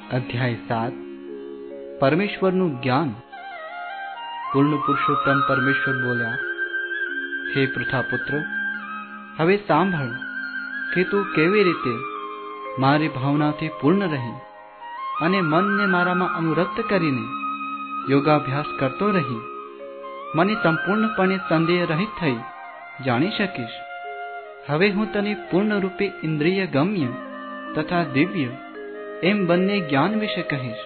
અધ્યાય 7 પરમેશ્વરનું જ્ઞાન. પૂર્ણ પુરુષોત્તમ પરમેશ્વર બોલ્યા, હે પૃથાપુત્ર, હવે સાંભળ કે તું કેવી રીતે મારી ભાવનાથી પૂર્ણ રહી અને મનને મારામાં અનુરક્ત કરીને યોગાભ્યાસ કરતો રહી મને સંપૂર્ણપણે સંદેહ રહિત થઈ જાણી શકીશ. હવે હું તને પૂર્ણ રૂપે ઇન્દ્રિય ગમ્ય તથા દિવ્ય એમ બંને જ્ઞાન વિશે કહીશ.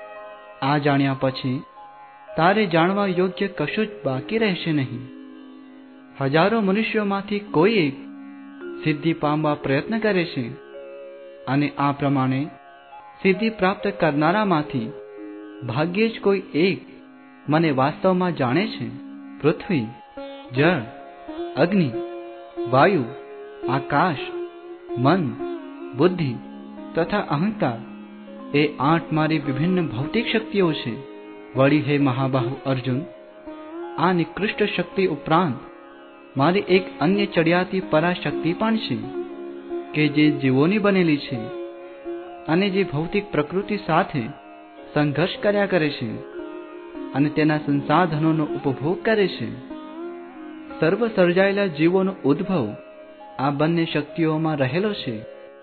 આ જાણ્યા પછી તારે જાણવા યોગ્ય કશું જ બાકી રહેશે નહીં. હજારો મનુષ્યોમાંથી કોઈ એક સિદ્ધિ પામવા પ્રયત્ન કરે છે, અને આ પ્રમાણે સિદ્ધિ પ્રાપ્ત કરનારામાંથી ભાગ્યે જ કોઈ એક મને વાસ્તવમાં જાણે છે. પૃથ્વી, જળ, અગ્નિ, વાયુ, આકાશ, મન, બુદ્ધિ તથા અહંકાર એ 8 મારી વિભિન્ન ભૌતિક શક્તિઓ છે. વળી હે મહાબાહુ અર્જુન, આ નિકૃષ્ટ શક્તિ ઉપરાંત મારી એક અન્ય ચડિયાતી પરાશક્તિ પણ છે, કે જે જીવોની બનેલી છે અને જે ભૌતિક પ્રકૃતિ સાથે સંઘર્ષ કર્યા કરે છે અને તેના સંસાધનોનો ઉપભોગ કરે છે. સર્વ સર્જાયેલા જીવોનો ઉદ્ભવ આ બંને શક્તિઓમાં રહેલો છે.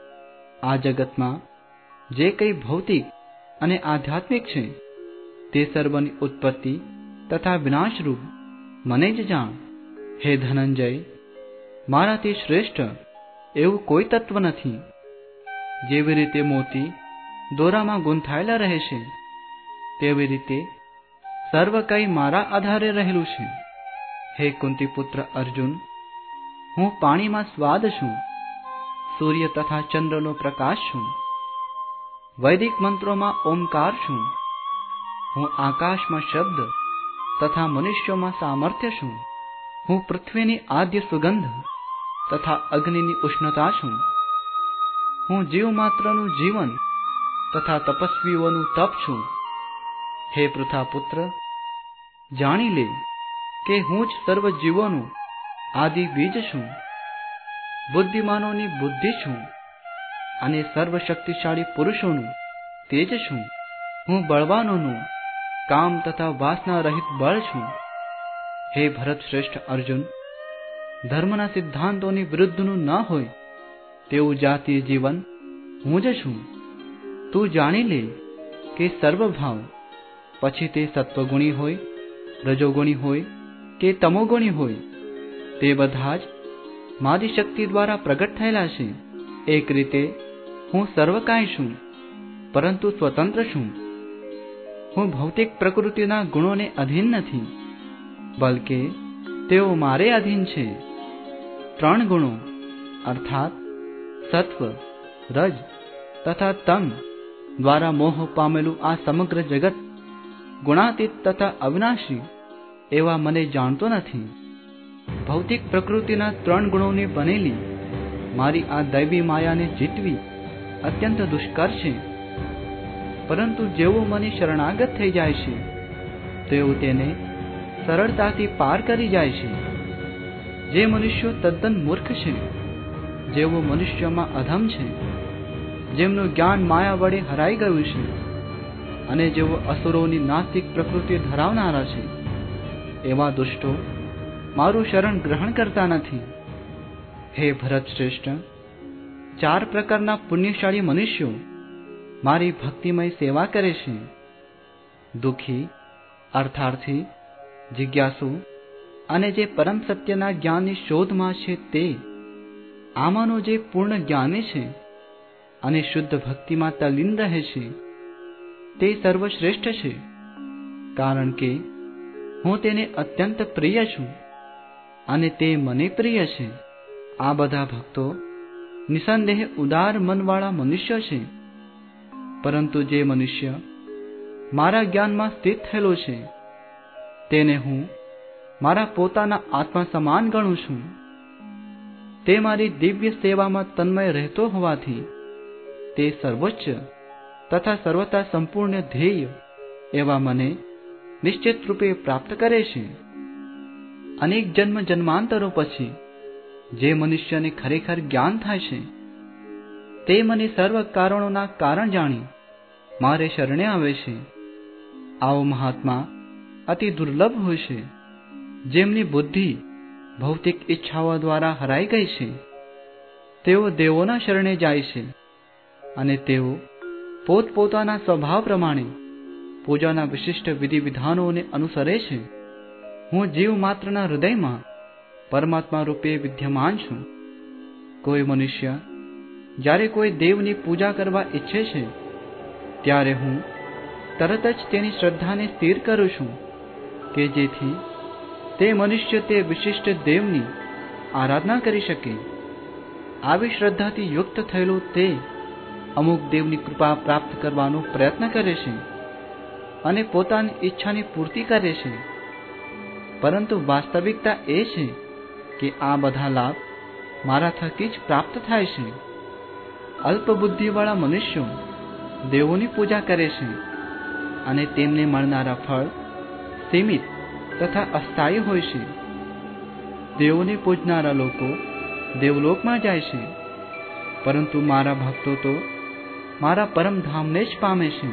આ જગતમાં જે કંઈ ભૌતિક અને આધ્યાત્મિક છે તે સર્વની ઉત્પત્તિ તથા વિનાશરૂપ મને જ જાણ. હે ધનંજય, મારાથી શ્રેષ્ઠ એવું કોઈ તત્વ નથી. જેવી રીતે મોતી દોરામાં ગૂંથાયેલા રહે છે, તેવી રીતે સર્વ કંઈ મારા આધારે રહેલું છે. હે કુંતીપુત્ર અર્જુન, હું પાણીમાં સ્વાદ છું, સૂર્ય તથા ચંદ્રનો પ્રકાશ છું, વૈદિક મંત્રોમાં ઓમકાર છું, હું આકાશમાં શબ્દ તથા મનુષ્યોમાં સામર્થ્ય છું, હું પૃથ્વીની આદ્ય સુગંધ તથા અગ્નિની ઉષ્ણતા છું, હું જીવ માત્રનું જીવન તથા તપસ્વીઓનું તપ છું. હે પૃથાપુત્ર, જાણી લે કે હું જ સર્વ જીવોનું આદિ બીજ છું, બુદ્ધિમાનોની બુદ્ધિ છું અને સર્વશક્તિશાળી પુરુષોનું તેજ છું. હું બળવાનોનું કામ તથા વાસના રહિત બળ છું. હે ભરત શ્રેષ્ઠ અર્જુન, ધર્મના સિદ્ધાંતોની વિરુદ્ધનું ન હોય તેવું જાતીય જીવન હું જ છું. તું જાણી લે કે સર્વભાવ, પછી તે સત્વગુણી હોય, રજોગુણી હોય કે તમોગુણી હોય, તે બધા જ મારી શક્તિ દ્વારા પ્રગટ થયેલા છે. એક રીતે હું સર્વકાય છું, પરંતુ સ્વતંત્ર છું. હું ભૌતિક પ્રકૃતિના ગુણોને અધીન નથી, બલકે તેઓ મારે અધીન છે. 3 ગુણો અર્થાત સત્વ, રજ તથા તમ દ્વારા મોહ પામેલું આ સમગ્ર જગત ગુણાતીત તથા અવિનાશી એવા મને જાણતો નથી. ભૌતિક પ્રકૃતિના 3 ગુણોની બનેલી મારી આ દૈવી માયાને જીતવી અત્યંત દુષ્કર છે. પરંતુ જેઓ મને શરણાગત થઈ જાય છે, તેઓ તેને સરળતાથી પાર કરી જાય છે. જે મનુષ્યો તદ્દન મૂર્ખ છે, જેઓ મનુષ્યોમાં અધમ છે, જેમનું જ્ઞાન માયા વડે હરાઈ ગયું છે અને જેઓ અસુરોની નાસ્તિક પ્રકૃતિ ધરાવનારા છે, એવા દુષ્ટો મારું શરણ ગ્રહણ કરતા નથી. હે ભરત શ્રેષ્ઠ, 4 પ્રકારના પુણ્યશાળી મનુષ્યો મારી ભક્તિમય સેવા કરે છે. દુઃખી, અર્થાર્થી, જિજ્ઞાસુ અને જે પરમ સત્યના જ્ઞાનની શોધમાં છે તે. આમાંનો જે પૂર્ણ જ્ઞાની છે અને શુદ્ધ ભક્તિમાં તલ્લીન રહે છે તે સર્વશ્રેષ્ઠ છે, કારણ કે હું તેને અત્યંત પ્રિય છું અને તે મને પ્રિય છે. આ બધા ભક્તો નિસંદેહ ઉદાર મનવાળા મનુષ્ય છે, પરંતુ જે મનુષ્ય મારા જ્ઞાનમાં સ્થિત થયેલો છે તેને હું મારા પોતાના આત્મા સમાન ગણું છું. તે મારી દિવ્ય સેવામાં તન્મય રહેતો હોવાથી તે સર્વોચ્ચ તથા સર્વતા સંપૂર્ણ ધ્યેય એવા મને નિશ્ચિત રૂપે પ્રાપ્ત કરે છે. અનેક જન્મ જન્માંતરો પછી જે મનુષ્યને ખરેખર જ્ઞાન થાય છે તે મને સર્વ કારણોના કારણ જાણી મારે શરણે આવે છે. આવો મહાત્મા અતિ દુર્લભ હોય છે, જેમની બુદ્ધિ ભૌતિક ઈચ્છાઓ દ્વારા હરાઈ ગઈ છે. તેઓ દેવોના શરણે જાય છે અને તેઓ પોતપોતાના સ્વભાવ પ્રમાણે પૂજાના વિશિષ્ટ વિધિ વિધાનોને અનુસરે છે. હું જીવ માત્રના હૃદયમાં પરમાત્મા રૂપે વિદ્યમાન છું. કોઈ મનુષ્ય જ્યારે કોઈ દેવની પૂજા કરવા ઈચ્છે છે, ત્યારે હું તરત જ તેની શ્રદ્ધાને સ્થિર કરું છું કે જેથી તે મનુષ્ય તે વિશિષ્ટ દેવની આરાધના કરી શકે. આવી શ્રદ્ધાથી યુક્ત થયેલો તે અમુક દેવની કૃપા પ્રાપ્ત કરવાનો પ્રયત્ન કરે છે અને પોતાની ઈચ્છાની પૂર્તિ કરે છે. પરંતુ વાસ્તવિકતા એ છે કે આ બધા લાભ મારા થકી જ પ્રાપ્ત થાય છે. અલ્પબુદ્ધિવાળા મનુષ્યો દેવોની પૂજા કરે છે અને તેમને મળનારા ફળ સીમિત તથા અસ્થાયી હોય છે. દેવોને પૂજનારા લોકો દેવલોકમાં જાય છે, પરંતુ મારા ભક્તો તો મારા પરમધામને જ પામે છે.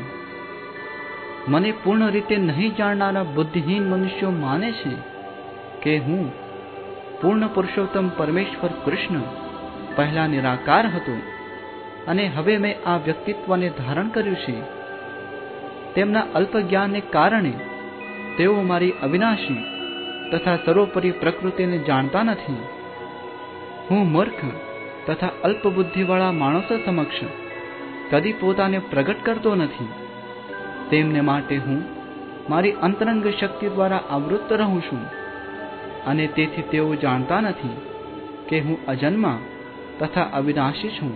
મને પૂર્ણ રીતે નહીં જાણનારા બુદ્ધિહીન મનુષ્યો માને છે કે હું પૂર્ણ પુરુષોત્તમ પરમેશ્વર કૃષ્ણ પહેલા નિરાકાર હતો અને હવે મેં આ વ્યક્તિત્વને ધારણ કર્યું છે. તેમના અલ્પ જ્ઞાનને કારણે તેઓ મારી અવિનાશી તથા સર્વોપરી પ્રકૃતિને જાણતા નથી. હું મૂર્ખ તથા અલ્પબુદ્ધિવાળા માણસો સમક્ષ કદી પોતાને પ્રગટ કરતો નથી. તેમને માટે હું મારી અંતરંગ શક્તિ દ્વારા આવૃત્ત રહું છું અને તેથી તેઓ જાણતા નથી કે હું અજન્મા તથા અવિનાશી છું.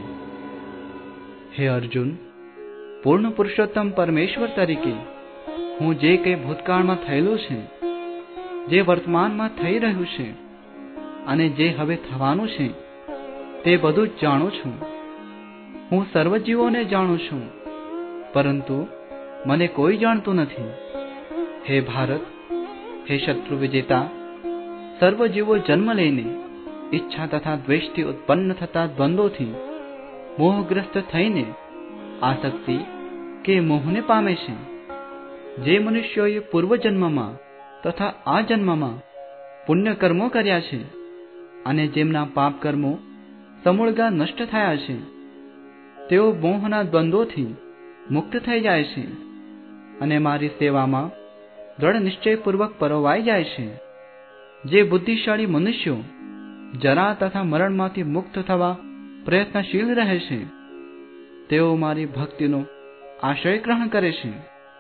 હે અર્જુન, પૂર્ણ પુરુષોત્તમ પરમેશ્વર તરીકે હું જે કંઈ ભૂતકાળમાં થયેલું છે, જે વર્તમાનમાં થઈ રહ્યું છે અને જે હવે થવાનું છે, તે બધું જ જાણું છું. હું સર્વ જીવોને જાણું છું, પરંતુ મને કોઈ જાણતું નથી. હે ભારત, હે શત્રુ વિજેતા, સર્વ જીવો જન્મ લઈને ઈચ્છા તથા દ્વેષથી ઉત્પન્ન થતા દ્વંદ્વોથી મોહગ્રસ્ત થઈને આસક્તિ કે મોહને પામે છે. જે મનુષ્યોએ પૂર્વજન્મમાં તથા આ જન્મમાં પુણ્ય કર્મો કર્યા છે અને જેમના પાપ કર્મો સમૂળગા નષ્ટ થયા છે, તેઓ મોહના દ્વંદ્વોથી મુક્ત થઈ જાય છે અને મારી સેવામાં દ્રઢ નિશ્ચયપૂર્વક પરોવાઈ જાય છે. જે બુદ્ધિશાળી મનુષ્યો જરા તથા મરણમાંથી મુક્ત થવા પ્રયત્નશીલ રહે છે, તેઓ મારી ભક્તિનો આશ્રય ગ્રહણ કરે છે.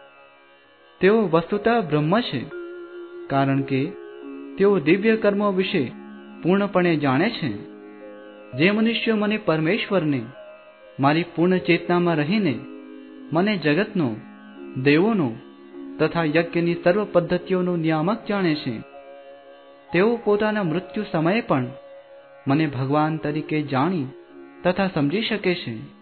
તેઓ વસ્તુતઃ બ્રહ્મ છે, કારણ કે તેઓ દિવ્ય કર્મો વિશે પૂર્ણપણે જાણે છે. જે મનુષ્યો મને પરમેશ્વરને મારી પૂર્ણ ચેતનામાં રહીને મને જગતનો, દેવોનો તથા યજ્ઞની સર્વ પદ્ધતિઓનો નિયામક જાણે છે, તેઓ પોતાના મૃત્યુ સમયે પણ મને ભગવાન તરીકે જાણી તથા સમજી શકે છે.